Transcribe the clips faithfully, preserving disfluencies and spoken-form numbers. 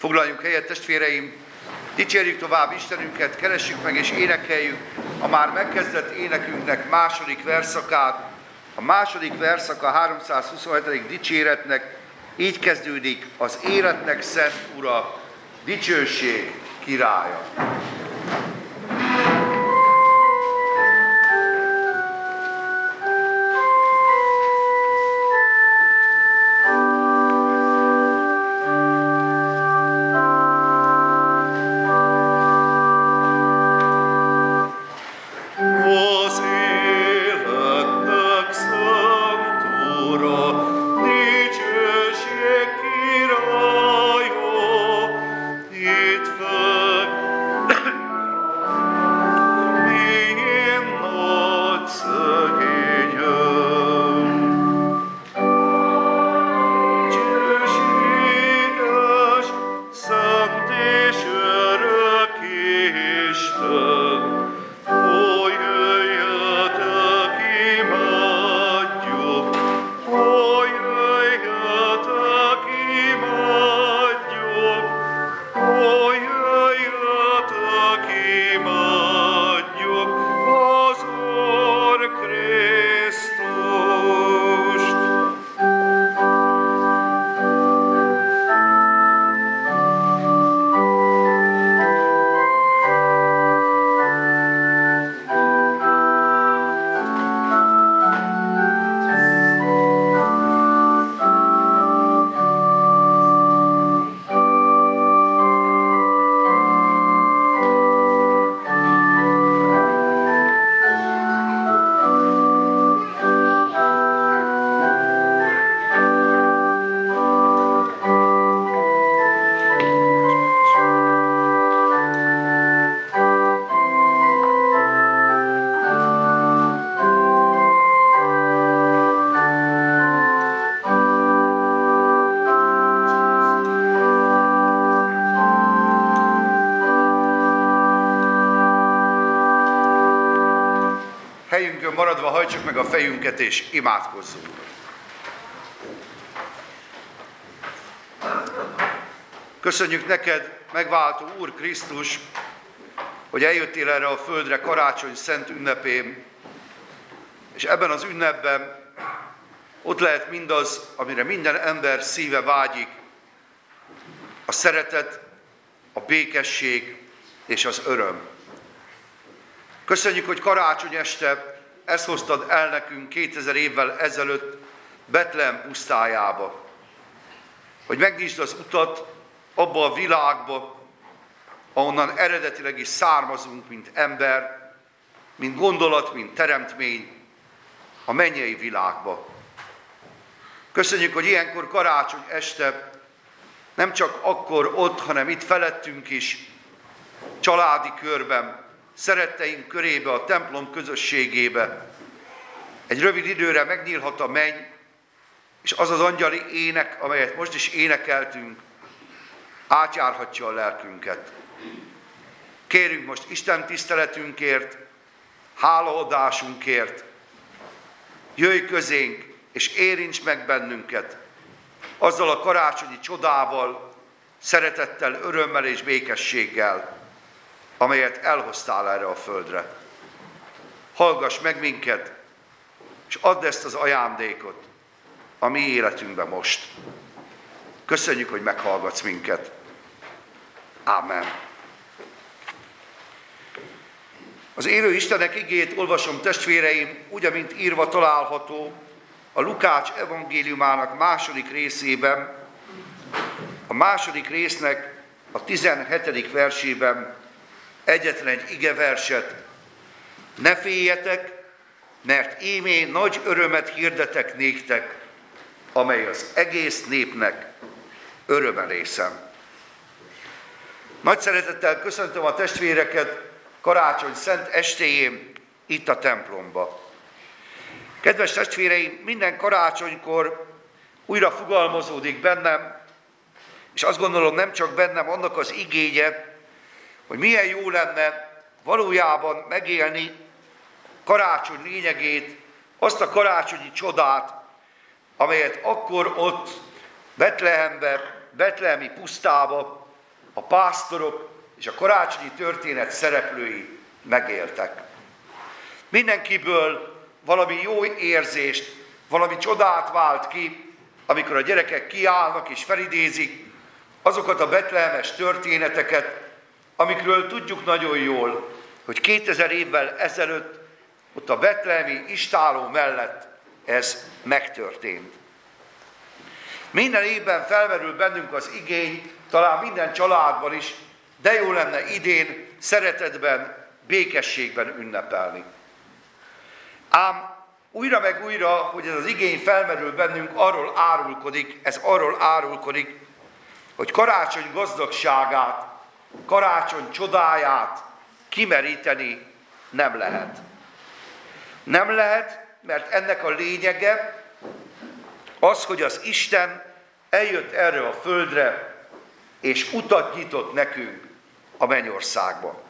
Foglaljunk helyet, testvéreim, dicsérjük tovább Istenünket, keressük meg és énekeljük a már megkezdett énekünknek második verszakát. A második verszak a háromszázhuszonhetedik dicséretnek így kezdődik: az életnek szent Ura, dicsőség királya. Helyünkön maradva hajtsuk meg a fejünket és imádkozzunk. Köszönjük neked, megváltó Úr Krisztus, hogy eljöttél erre a földre karácsony szent ünnepén, és ebben az ünnepben ott lehet mindaz, amire minden ember szíve vágyik: a szeretet, a békesség és az öröm. Köszönjük, hogy karácsony este ezt hoztad el nekünk kétezer évvel ezelőtt Betlehem pusztájába. Hogy megnyisd az utat abba a világba, ahonnan eredetileg is származunk, mint ember, mint gondolat, mint teremtmény, a mennyei világba. Köszönjük, hogy ilyenkor karácsony este nem csak akkor ott, hanem itt felettünk is, családi körben, szeretteink körébe, a templom közösségébe egy rövid időre megnyílhat a menny, és az az angyali ének, amelyet most is énekeltünk, átjárhatja a lelkünket. Kérünk most Isten tiszteletünkért, hálaadásunkért, jöjj közénk, és érints meg bennünket azzal a karácsonyi csodával, szeretettel, örömmel és békességgel, amelyet elhoztál erre a földre. Hallgass meg minket, és add ezt az ajándékot a mi életünkbe most. Köszönjük, hogy meghallgatsz minket. Ámen. Az élő Istenek igét olvasom, testvéreim, úgy, amint írva található a Lukács evangéliumának második részében, a második résznek a tizenhetedik versében egyetlen egy igeverset: ne féljetek, mert ímé nagy örömet hirdetek néktek, amely az egész népnek örömerészem. Nagy szeretettel köszöntöm a testvéreket karácsony szent estéjén itt a templomba. Kedves testvéreim, minden karácsonykor újra fogalmazódik bennem, és azt gondolom, nem csak bennem, annak az igénye, hogy milyen jó lenne valójában megélni karácsony lényegét, azt a karácsonyi csodát, amelyet akkor ott Betlehembe, betlehemi pusztába a pásztorok és a karácsonyi történet szereplői megéltek. Mindenkiből valami jó érzést, valami csodát vált ki, amikor a gyerekek kiállnak és felidézik azokat a betlehemes történeteket, amikről tudjuk nagyon jól, hogy kétezer évvel ezelőtt ott a betlehemi istálló mellett ez megtörtént. Minden évben felmerül bennünk az igény, talán minden családban is, de jó lenne idén szeretetben, békességben ünnepelni. Ám újra meg újra, hogy ez az igény felmerül bennünk, arról árulkodik, ez arról árulkodik, hogy karácsony gazdagságát, karácsony csodáját kimeríteni nem lehet. Nem lehet, mert ennek a lényege az, hogy az Isten eljött erre a földre, és utat nyitott nekünk a mennyországba.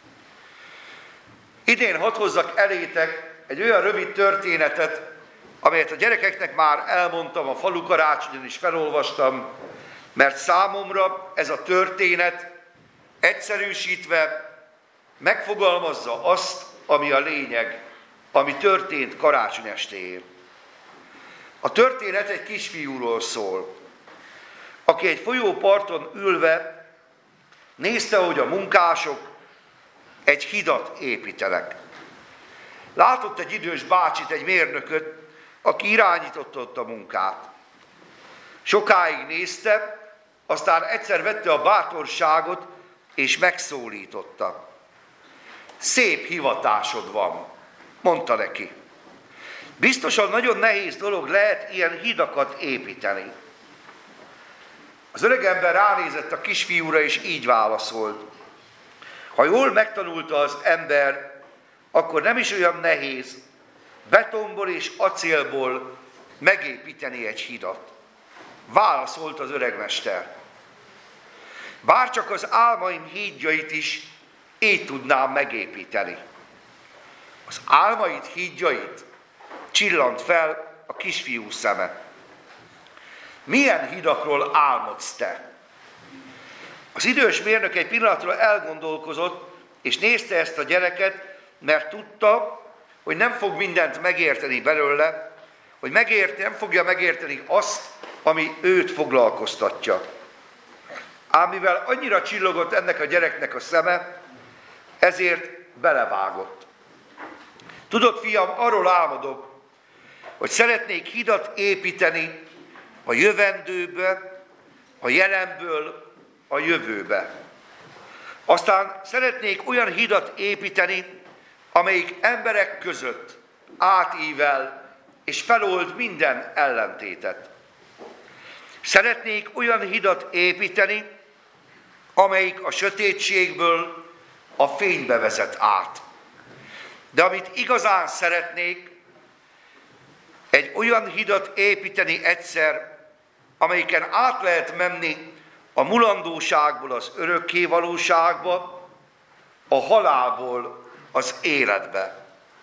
Idén hadd hozzak elétek egy olyan rövid történetet, amelyet a gyerekeknek már elmondtam, a falu karácsonyon is felolvastam, mert számomra ez a történet egyszerűsítve megfogalmazza azt, ami a lényeg, ami történt karácsony estéjén. A történet egy kisfiúról szól, aki egy folyóparton ülve nézte, hogy a munkások egy hidat építenek. Látott egy idős bácsit, egy mérnököt, aki irányította ott a munkát. Sokáig nézte, aztán egyszer vette a bátorságot, és megszólította. Szép hivatásod van, mondta neki. Biztosan nagyon nehéz dolog lehet ilyen hidakat építeni. Az öregember ránézett a kisfiúra, és így válaszolt. Ha jól megtanulta az ember, akkor nem is olyan nehéz betonból és acélból megépíteni egy hidat. Válaszolt az öregmester. Bárcsak az álmaim hídjait is így tudnám megépíteni. Az álmaid hídjait? Csillant fel a kisfiú szeme. Milyen hidakról álmodsz te? Az idős mérnök egy pillanatra elgondolkozott, és nézte ezt a gyereket, mert tudta, hogy nem fog mindent megérteni belőle, hogy megért, nem fogja megérteni azt, ami őt foglalkoztatja. Ám mivel annyira csillogott ennek a gyereknek a szeme, ezért belevágott. Tudod, fiam, arról álmodok, hogy szeretnék hidat építeni a jövendőbe, a jelenből a jövőbe. Aztán szeretnék olyan hidat építeni, amelyik emberek között átível és felold minden ellentétet. Szeretnék olyan hidat építeni, amelyik a sötétségből a fénybe vezet át. De amit igazán szeretnék, egy olyan hidat építeni egyszer, amelyiken át lehet menni a mulandóságból az örökké valóságba, a halálból az életbe.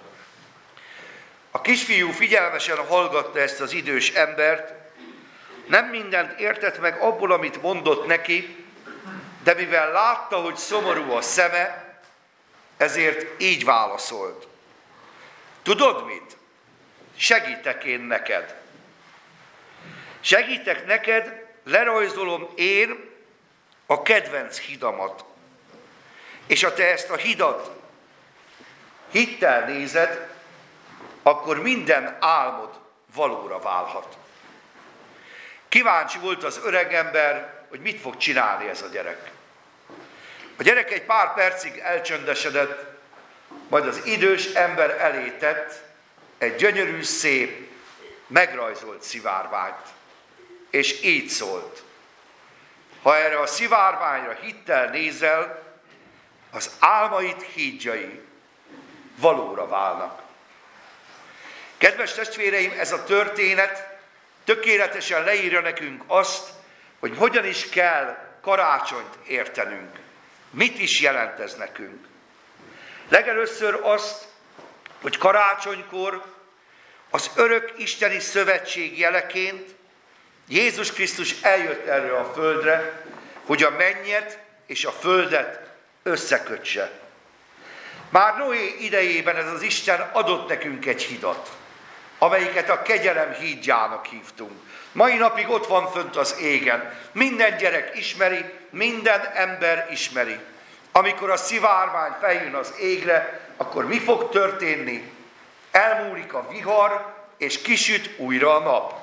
A kisfiú figyelmesen hallgatta ezt az idős embert, nem mindent értett meg abból, amit mondott neki, de mivel látta, hogy szomorú a szeme, ezért így válaszolt. Tudod mit? Segítek én neked. Segítek neked, lerajzolom én a kedvenc hidamat. És ha te ezt a hidat hittel nézed, akkor minden álmod valóra válhat. Kíváncsi volt az öregember, hogy mit fog csinálni ez a gyerek. A gyerek egy pár percig elcsöndesedett, majd az idős ember elé tett egy gyönyörű, szép, megrajzolt szivárványt. És így szólt. Ha erre a szivárványra hittel nézel, az álmaid hídjai valóra válnak. Kedves testvéreim, ez a történet tökéletesen leírja nekünk azt, hogy hogyan is kell karácsonyt értenünk. Mit is jelent ez nekünk? Legelőször azt, hogy karácsonykor az örök isteni szövetség jeleként Jézus Krisztus eljött erre a földre, hogy a mennyet és a földet összekötse. Már Noé idejében ez az Isten adott nekünk egy hidat, amelyiket a kegyelem hídjának hívtunk. Mai napig ott van fönt az égen. Minden gyerek ismeri, minden ember ismeri. Amikor a szivárvány feljön az égre, akkor mi fog történni? Elmúlik a vihar, és kisüt újra a nap.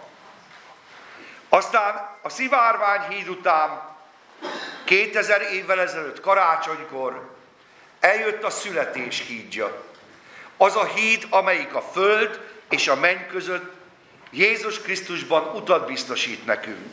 Aztán a szivárványhíd után kétezer évvel ezelőtt karácsonykor eljött a születés hídja. Az a híd, amelyik a föld és a menny között Jézus Krisztusban utat biztosít nekünk.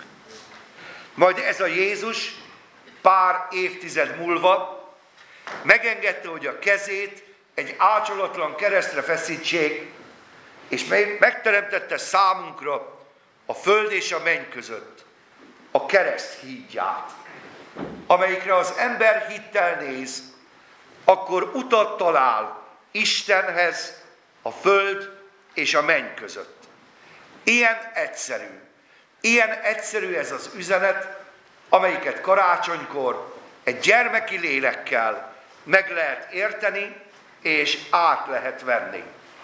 Majd ez a Jézus pár évtized múlva megengedte, hogy a kezét egy ácsolatlan keresztre feszítsék, és megteremtette számunkra a föld és a menny között a kereszt hídját, amelyikre az ember hittel néz, akkor utat talál Istenhez a föld és a menny között. Ilyen egyszerű. Ilyen egyszerű ez az üzenet, amelyiket karácsonykor egy gyermeki lélekkel meg lehet érteni, és át lehet venni.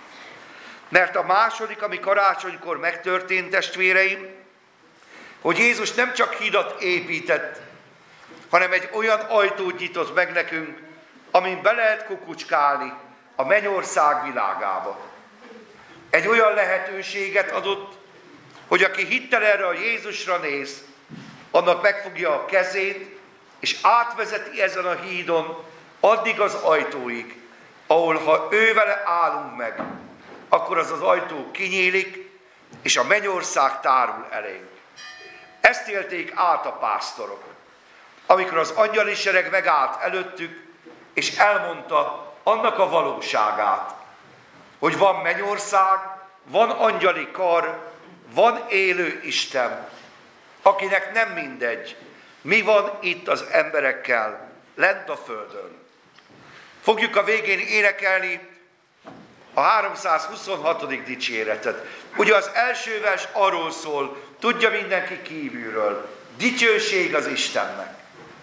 Mert a második, ami karácsonykor megtörtént, testvéreim, hogy Jézus nem csak hidat épített, hanem egy olyan ajtót nyitott meg nekünk, amin be lehet kukucskálni a mennyország világába. Egy olyan lehetőséget adott, hogy aki hittel erre a Jézusra néz, annak megfogja a kezét, és átvezeti ezen a hídon addig az ajtóig, ahol ha ő vele állunk meg, akkor az az ajtó kinyílik, és a mennyország tárul elénk. Ezt élték át a pásztorok, amikor az angyali sereg megállt előttük, és elmondta annak a valóságát, hogy van mennyország, van angyali kar, van élő Isten, akinek nem mindegy, mi van itt az emberekkel, lent a földön. Fogjuk a végén énekelni a háromszázhuszonhatodik dicséretet. Ugye az első vers arról szól, tudja mindenki kívülről, dicsőség az Istennek.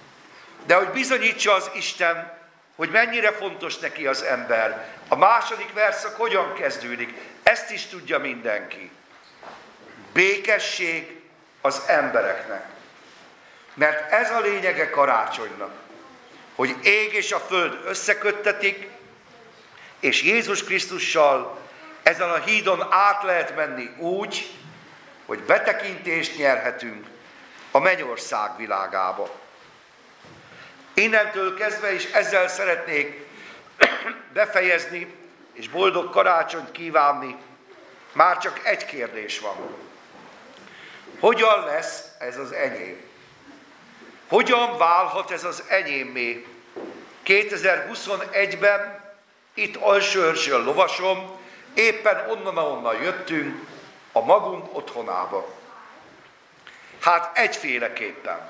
De hogy bizonyítsa az Isten, hogy mennyire fontos neki az ember, a második verszak hogyan kezdődik, ezt is tudja mindenki. Békesség az embereknek. Mert ez a lényege karácsonynak, hogy ég és a föld összeköttetik, és Jézus Krisztussal ezen a hídon át lehet menni úgy, hogy betekintést nyerhetünk a mennyország világába. Innentől kezdve is ezzel szeretnék befejezni, és boldog karácsonyt kívánni. Már csak egy kérdés van. Hogyan lesz ez az enyém? Hogyan válhat ez az enyémmé? kétezer-huszonegyben itt Alsóörsön lovasom, éppen onnan, ahonnan jöttünk, a magunk otthonába. Hát egyféleképpen.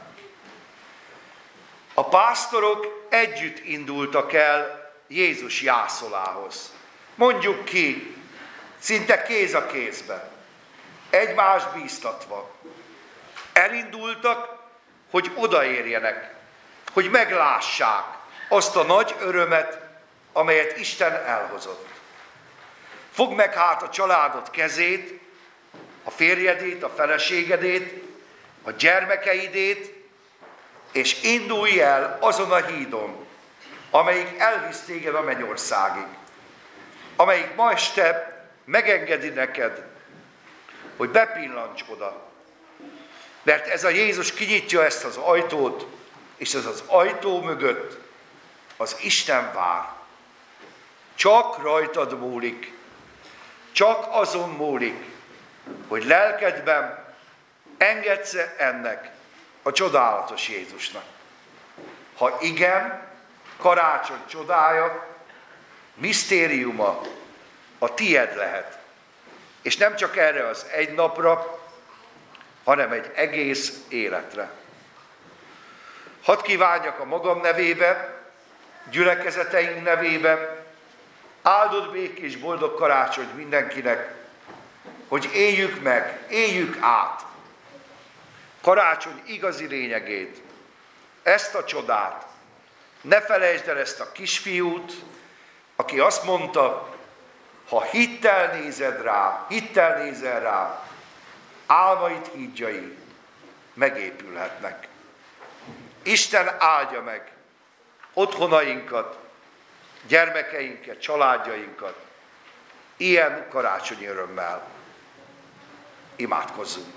A pásztorok együtt indultak el Jézus jászolához. Mondjuk ki, szinte kéz a kézbe, egymást bíztatva. Elindultak, hogy odaérjenek, hogy meglássák azt a nagy örömet, amelyet Isten elhozott. Fogd meg hát a családod kezét, a férjedét, a feleségedét, a gyermekeidét, és indulj el azon a hídon, amelyik elvisz téged a mennyországig, amelyik ma este megengedi neked, hogy bepillancs oda. Mert ez a Jézus kinyitja ezt az ajtót, és ez az ajtó mögött az Isten vár. Csak rajtad múlik, csak azon múlik, hogy lelkedben engedsz-e ennek a csodálatos Jézusnak. Ha igen, karácsony csodája, misztériuma a tied lehet. És nem csak erre az egy napra, hanem egy egész életre. Hadd kívánjak a magam nevébe, gyülekezeteink nevébe, áldott békés boldog karácsonyt mindenkinek, hogy éljük meg, éljük át karácsony igazi lényegét, ezt a csodát. Ne felejtsd el ezt a kisfiút, aki azt mondta, ha hittel nézed rá, hittel nézel rá, álmaid, hídjai megépülhetnek. Isten áldja meg otthonainkat, gyermekeinket, családjainkat ilyen karácsonyi örömmel. Imádkozzunk!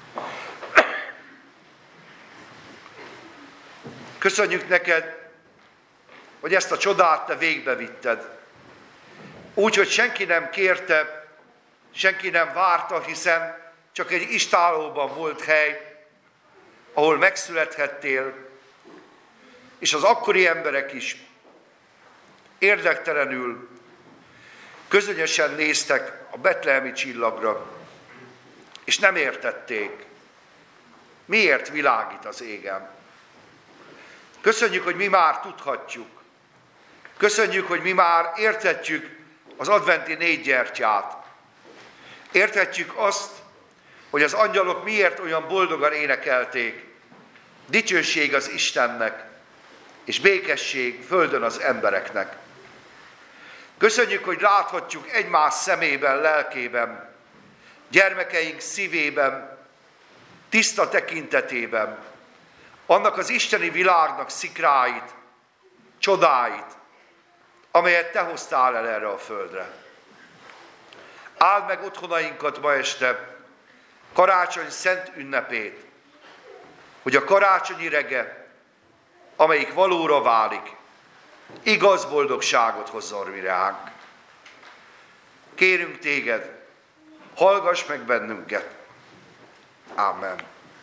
Köszönjük neked, hogy ezt a csodát te végbevitted. Úgy, hogy senki nem kérte, senki nem várta, hiszen csak egy istállóban volt hely, ahol megszülethettél, és az akkori emberek is érdektelenül, közönösen néztek a betlehemi csillagra, és nem értették, miért világít az égen. Köszönjük, hogy mi már tudhatjuk. Köszönjük, hogy mi már érthetjük az adventi négy gyertyát. Érthetjük azt, hogy az angyalok miért olyan boldogan énekelték. Dicsőség az Istennek, és békesség földön az embereknek. Köszönjük, hogy láthatjuk egymás szemében, lelkében, gyermekeink szívében, tiszta tekintetében, annak az isteni világnak szikráit, csodáit, amelyet te hoztál el erre a földre. Áld meg otthonainkat ma este, karácsony szent ünnepét, hogy a karácsonyi rege, amelyik valóra válik, igaz boldogságot hozzon mi ránk. Kérünk téged, hallgass meg bennünket. Ámen.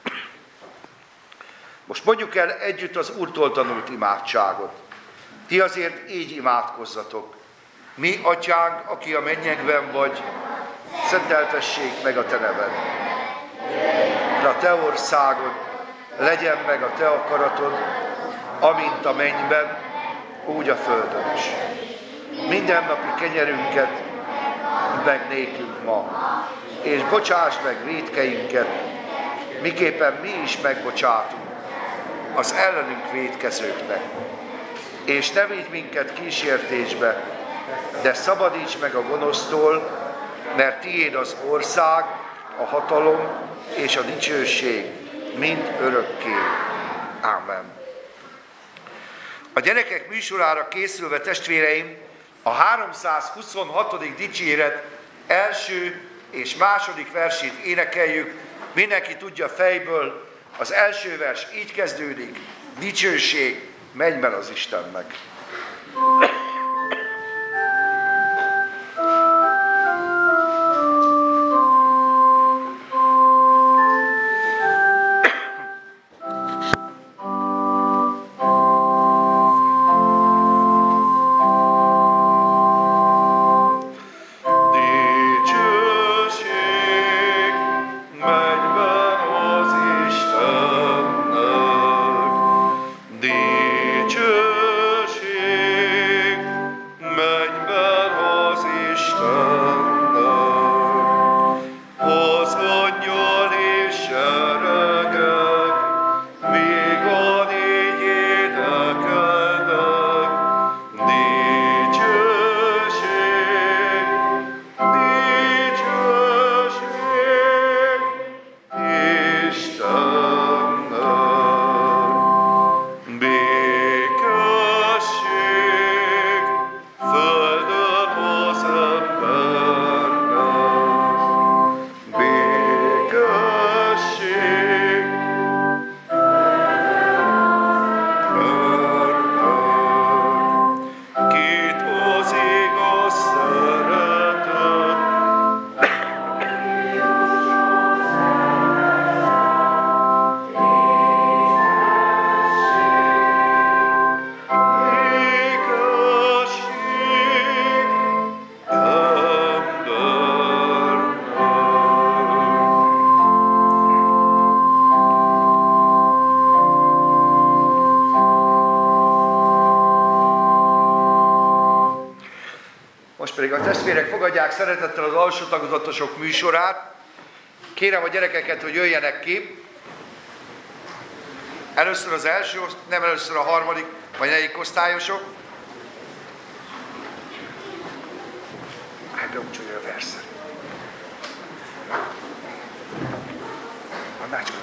Most mondjuk el együtt az Úrtól tanult imádságot. Ti azért így imádkozzatok. Mi, Atyánk, aki a mennyekben vagy, szenteltessék meg a te neved. A te országod, legyen meg a te akaratod, amint a mennyben, úgy a földön is. Mindennapi kenyerünket meg nékünk ma, és bocsáss meg vétkeinket, miképpen mi is megbocsátunk az ellenünk vétkezőknek. És ne vigy minket kísértésbe, de szabadíts meg a gonosztól, mert tiéd az ország, a hatalom és a dicsőség mind örökké. Ámen. A gyerekek műsorára készülve, testvéreim, a háromszázhuszonhatodik dicséret első és második versét énekeljük. Mindenki tudja fejből, az első vers így kezdődik: dicsőség mennyben az Istennek. Pedig a testvérek fogadják szeretettel az alsó tagozatosok műsorát. Kérem a gyerekeket, hogy jöjjenek ki. Először az első, nem először a harmadik vagy negyedik osztályosok. Hát beúcsolja a verset. Annál csak.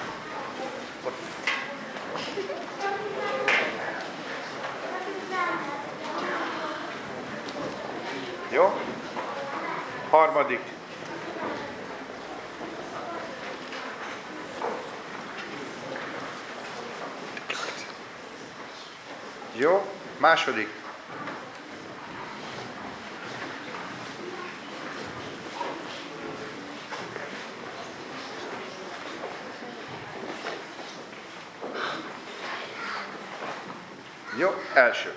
Jó? Harmadik. Jó? Második. Jó? Első.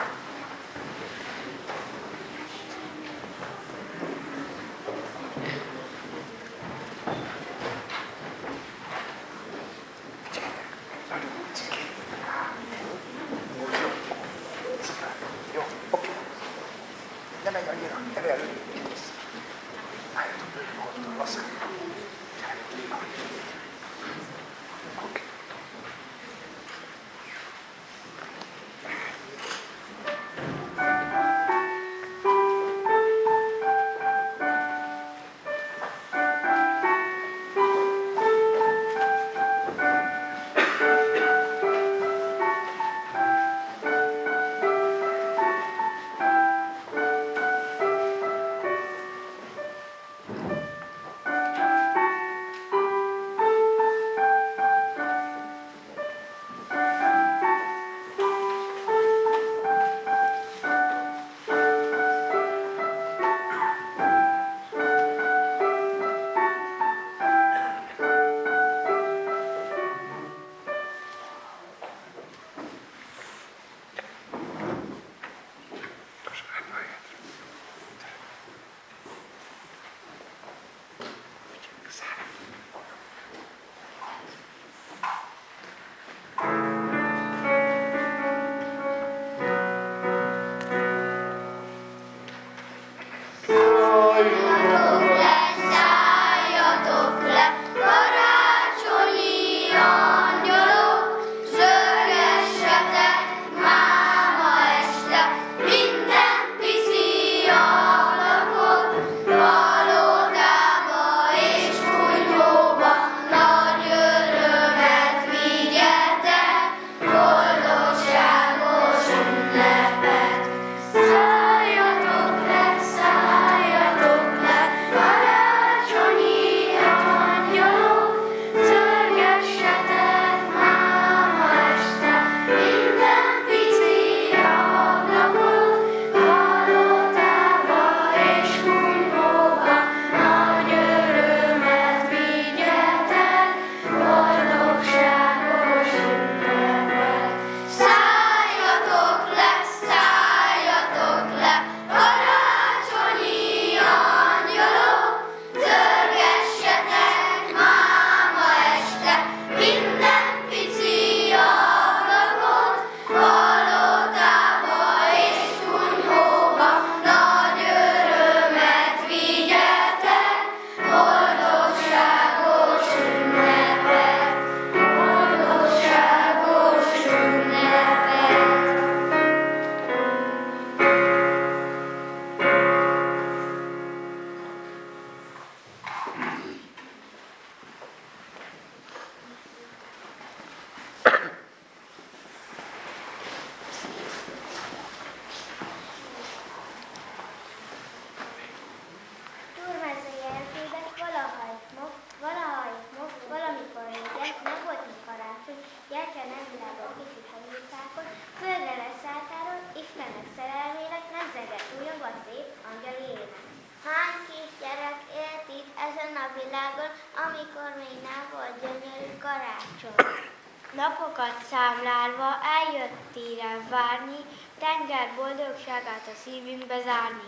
Napokat számlálva eljött téren várni, tenger boldogságát a szívünkbe zárni.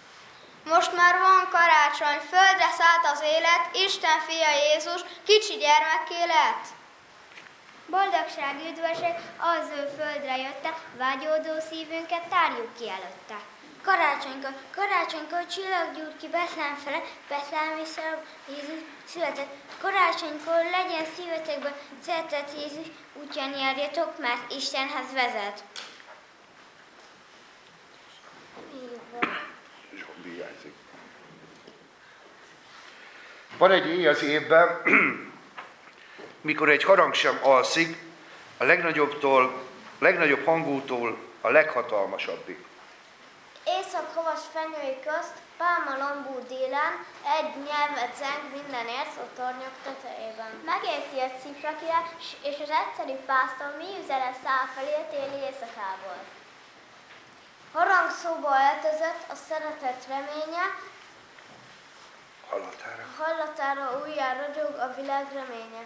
Most már van karácsony, földre szállt az élet, Isten fia Jézus kicsi gyermekké lett. Boldogság, üdvösség, az ő földre jötte, vágyódó szívünket tárjuk ki előtte. Karácsonykor, karácsonykor csillag gyújt ki Betlehem fele, Betlehem és Jézus született. Karácsonykor legyen szívetekben szeretett Jézus, útján járjatok, mert Istenhez vezet. Zsombi játszik. Van egy éj az évben, mikor egy harang sem alszik, a legnagyobbtól, legnagyobb hangútól a leghatalmasabbig. Éjszak havas fenyői közt, pálma lombú délen, egy nyelvet zeng mindenért a tornyok tetejében. Megérti egy cifra király, és az egyszerű pásztor mi üzenet száll felé téli éjszakából. Harangszóba öltözött a szeretet reménye, Hallatára. hallatára újjá ragyog a világ reménye.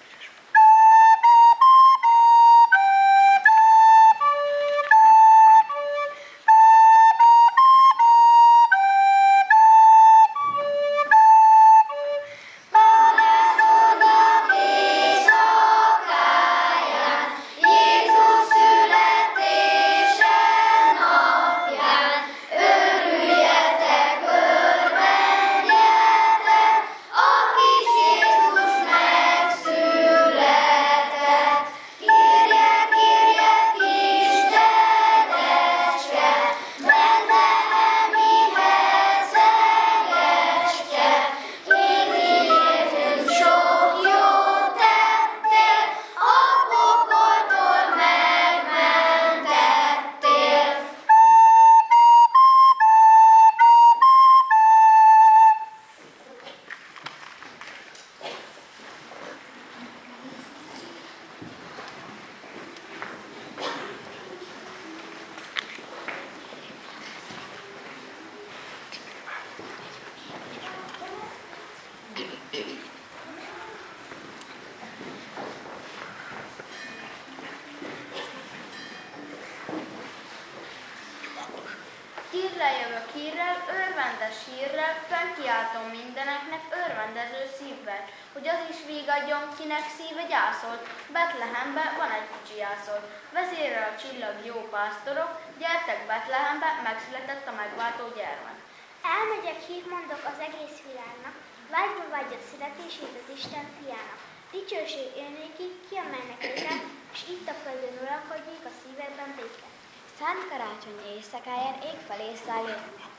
Hírrel jövök hírrel, örvendes hírrel, fennkiáltom mindeneknek, örvendező szívvel, hogy az is vígadjon, kinek szíve gyászolt. Betlehembe van egy kicsi jászol. Vezérel a csillag jó pásztorok, gyertek Betlehembe, megszületett a megváltó gyermek. Elmegyek, hírt mondok az egész világnak, vágyva vágy a születését az Isten fiának. Dicsőség élnéki, kiemelnek őket, és itt a földön uralkodjék a szívekben béke. Szent karácsony éjszakáján ég felé száll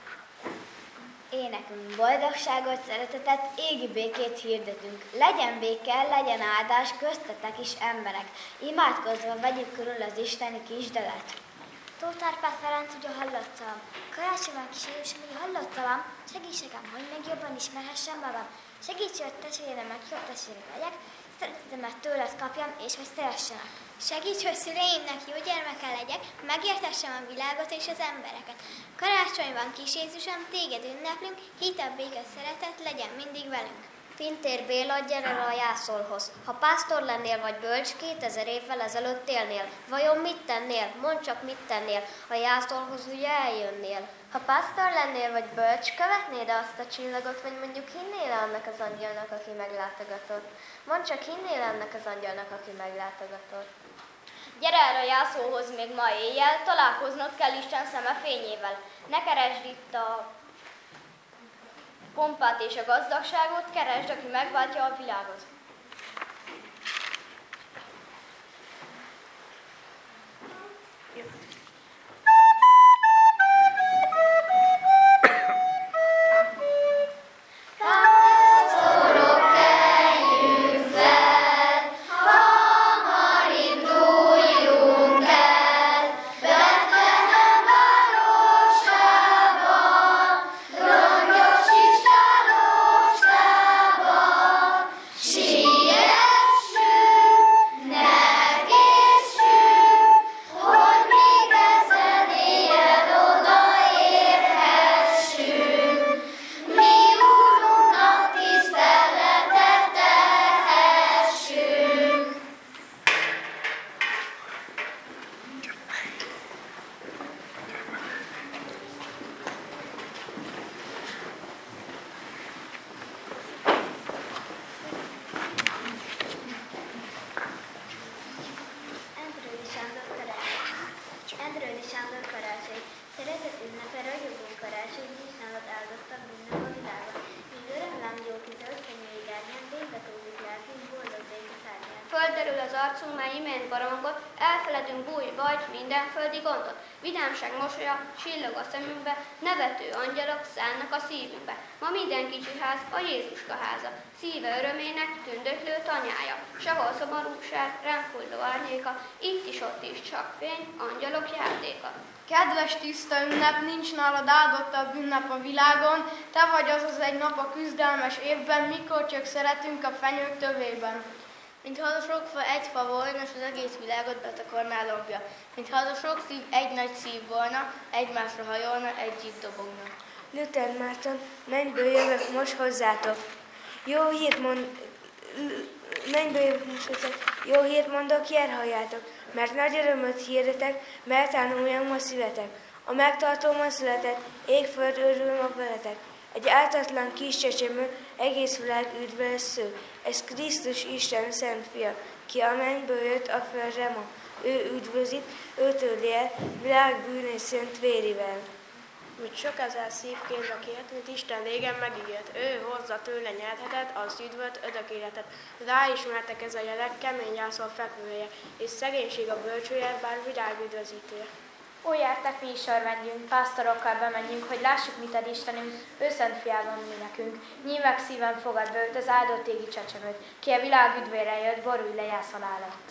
énekünk, boldogságot, szeretetet, égi békét hirdetünk. Legyen béke, legyen áldás köztetek is emberek, imádkozva vegyük körül az isteni kisdelet. Tóth Árpád Ferenc, ugye hallottam. Karácsonyban kis Jézus, hogy hallottam, segíts nekem, hogy még jobban ismerhessem magam. Segíts, hogy testvéremet jobb testvérek legyek, szeretetemet tőled kapjam, és hogy szeressenek. Segíts, hogy szüleimnek jó gyermeke legyek, megértessem a világot és az embereket. Karácsonyban, kis Jézusom, téged ünneplünk, hitebb béke szeretet legyen mindig velünk. Pintér Béla, gyere a jászolhoz. Ha pásztor lennél vagy bölcs, kétezer évvel ezelőtt élnél. Vajon mit tennél? Mondd csak, mit tennél. A jászolhoz ugye eljönnél. Ha pásztor lennél vagy bölcs, követnéd azt a csillagot, vagy mondjuk hinnél annak az angyalnak, aki meglátogatott? Mondd csak, hinnél annak az angyalnak, aki meglátogatott? Gyere el a jászóhoz még ma éjjel, találkoznod kell Isten szeme fényével. Ne keresd itt a pompát és a gazdagságot, keresd, aki megváltja a világot. She az arcunk, mely imént baromgott, elfeledünk búj, bajt, minden földi gondot. Vidámság mosolya csillog a szemünkbe, nevető angyalok szállnak a szívünkbe. Ma minden kicsi ház a Jézuska háza, szíve örömének tündöklő tanyája. Sehol szomorúság, ránk hulló árnyéka, itt is ott is csak fény, angyalok játéka. Kedves tiszta ünnep, nincs nálad áldottabb ünnep a világon, te vagy az az egy nap a küzdelmes évben, mikor csak szeretünk a fenyők tövében. Mintha az a sok fa egy fa volna, és az egész világot betakarná lombja. Mintha az a sok szív egy nagy szív volna, egymásra hajolna, együtt dobogna. Luther Márton, mennyből jövök most hozzátok. Jó hírt mond... Mennyből jövök most hozzátok. Jó hírt mondok, jár halljátok, mert nagy örömöt hirdetek, mert ánuljam ma születek. A megtartó ma született, égföld örül ma veletek. Egy ártatlan kis csecsemő, egész világ üdv lesz ő. Ez Krisztus Isten szent fia, ki a mennyből jött a földre ma. Ő üdvözít, ő törli el, világ bűnés szent vérével. Mit sok ezer szív kéz a kért, mint Isten régen megígért. Ő hozza tőle nyerhetet, az üdvöt, ödök életet. Ráismertek ez a jelek, kemény jászol fekvője, és szegénység a bölcsője, bár világ üdvözítője. Ó, gyertek, mi is örvendjünk, pásztorokkal bemenjünk, hogy lássuk, mit ad Istenünk, ő szent fiában mi nekünk. Nyívek szíven fogad be őt, az áldott égi csecsemőt, ki a világ üdvére jött, borulj le jászol állat.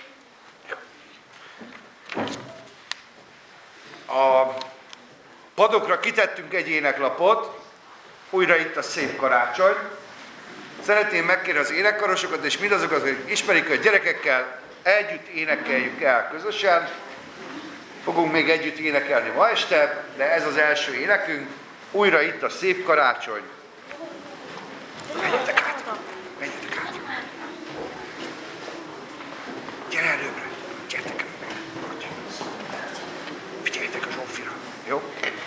A padokra kitettünk egy éneklapot, újra itt a szép karácsony. Szeretném megkérni az énekkarosokat, és mindazokat, akik ismerik, hogy gyerekekkel együtt énekeljük el közösen. Fogunk még együtt énekelni ma este, de ez az első énekünk. Újra itt a szép karácsony. Menjetek át! Menjetek át! Gyere előbbre! Gyertek előbbre! Figyeljétek a Zsófira, jó?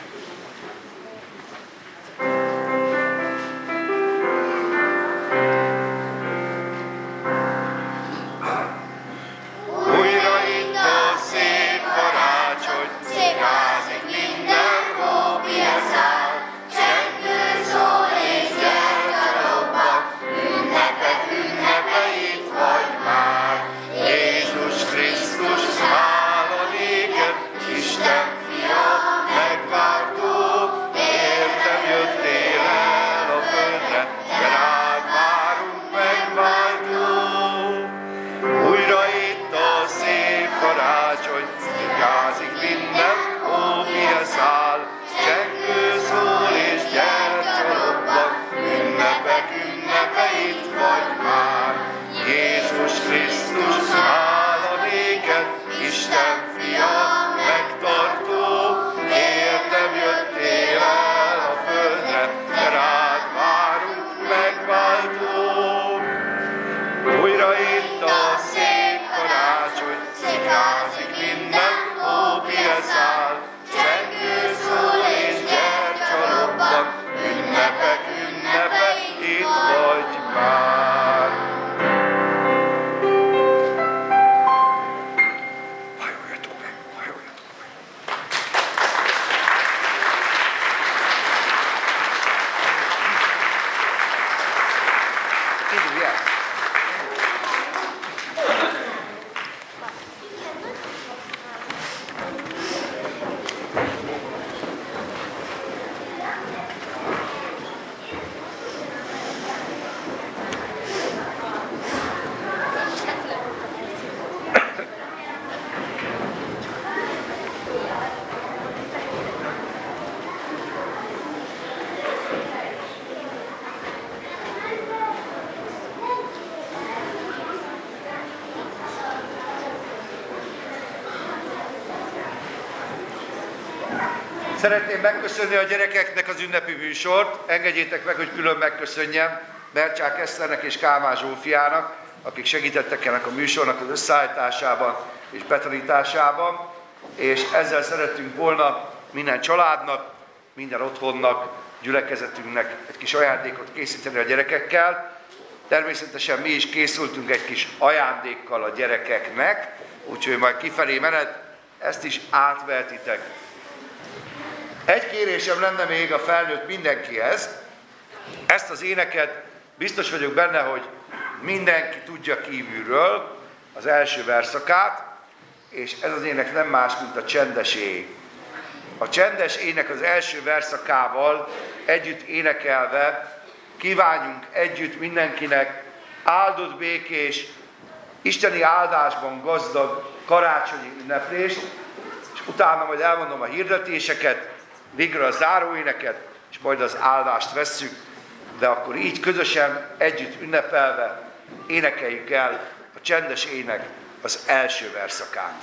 Szeretném megköszönni a gyerekeknek az ünnepi műsort. Engedjétek meg, hogy külön megköszönjem Bercsák Eszternek és Kálmán Zsófiának, akik segítettek ennek a műsornak az összeállításában és betanításában. És ezzel szerettünk volna minden családnak, minden otthonnak, gyülekezetünknek egy kis ajándékot készíteni a gyerekekkel. Természetesen mi is készültünk egy kis ajándékkal a gyerekeknek, úgyhogy majd kifelé menet ezt is átvehetitek. Egy kérésem lenne még a felnőtt mindenkihez. Ezt az éneket biztos vagyok benne, hogy mindenki tudja kívülről. A az első verszakát, és ez az ének nem más, mint a csendes éj. A csendes ének az első verszakával együtt énekelve kívánjunk együtt mindenkinek áldott, békés, isteni áldásban gazdag karácsonyi ünneplést, és utána majd elmondom a hirdetéseket, végre a záróéneket, és majd az áldást vesszük, de akkor így közösen együtt ünnepelve énekeljük el a csendes ének az első verszakát.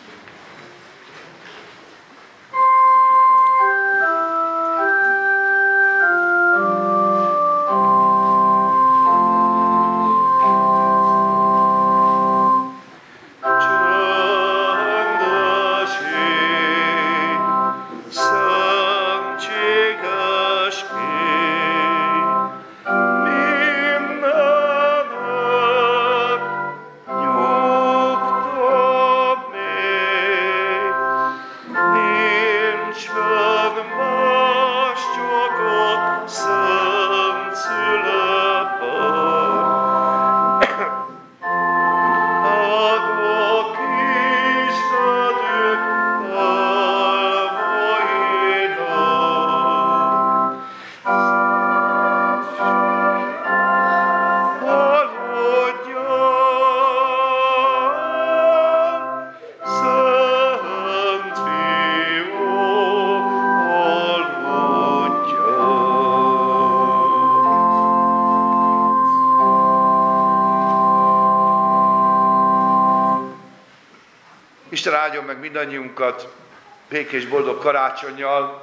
Isten áldjon meg mindannyiunkat békés, boldog karácsonnyal.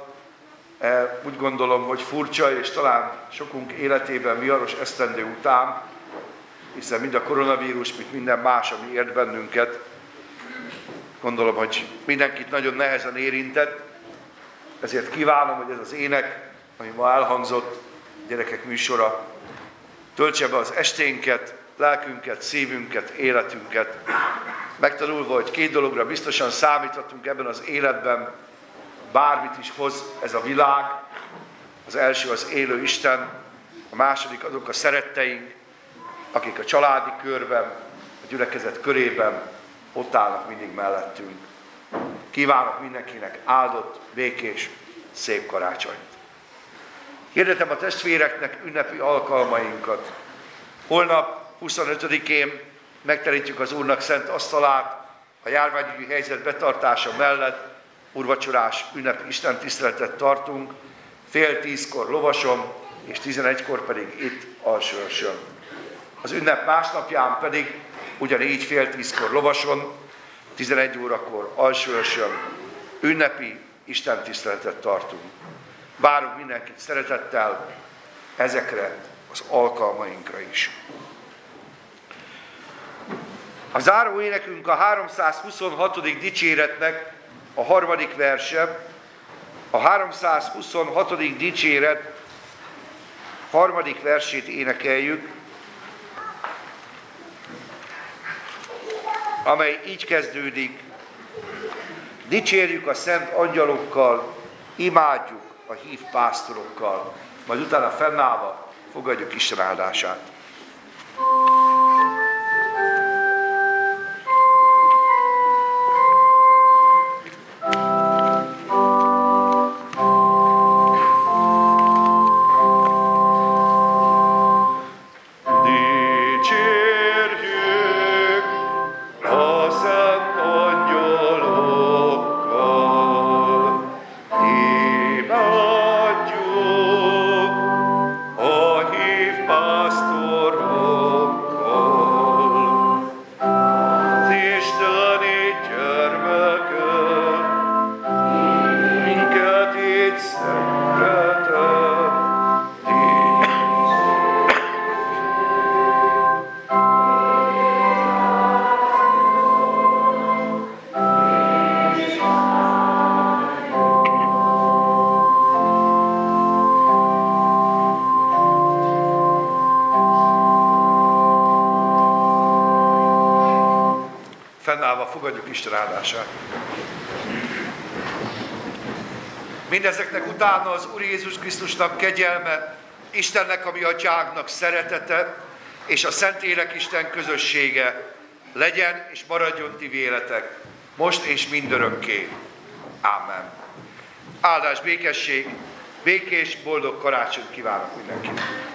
Úgy gondolom, hogy furcsa, és talán sokunk életében viharos esztendő után, hiszen mind a koronavírus, mint minden más, ami ért bennünket, gondolom, hogy mindenkit nagyon nehezen érintett, ezért kívánom, hogy ez az ének, ami ma elhangzott, gyerekek műsora, töltse be az esténket, lelkünket, szívünket, életünket, megtanulva, hogy két dologra biztosan számíthatunk ebben az életben, bármit is hoz ez a világ. Az első az élő Isten, a második azok a szeretteink, akik a családi körben, a gyülekezet körében ott állnak mindig mellettünk. Kívánok mindenkinek áldott, békés, szép karácsonyt. Hirdetem a testvéreknek ünnepi alkalmainkat. Holnap huszonötödikén megterítjük az Úrnak szent asztalát, a járványügyi helyzet betartása mellett úrvacsorás ünnepi istentiszteletet tartunk, fél tízkor Lovason, és tizenegykor pedig itt Alsóörsön. Az ünnep másnapján pedig ugyanígy fél tízkor Lovason, tizenegy órakor Alsóörsön ünnepi istentiszteletet tartunk. Várunk mindenkit szeretettel ezekre az alkalmainkra is. A záró énekünk a háromszázhuszonhatodik dicséretnek a harmadik verse. A háromszázhuszonhatodik dicséret harmadik versét énekeljük, amely így kezdődik: dicsérjük a szent angyalokkal, imádjuk a hív pásztorokkal. Majd utána fennállva fogadjuk Isten áldását. Fennállva fogadjuk Isten áldását. Mindezeknek utána az Úr Jézus Krisztusnak kegyelme, Istennek, a mi atyánknak szeretete, és a Szentlélek Isten közössége legyen és maradjon ti véletek, most és mindörökké. Ámen. Áldás, békesség, békés, boldog karácsonyt kívánok mindenkinek.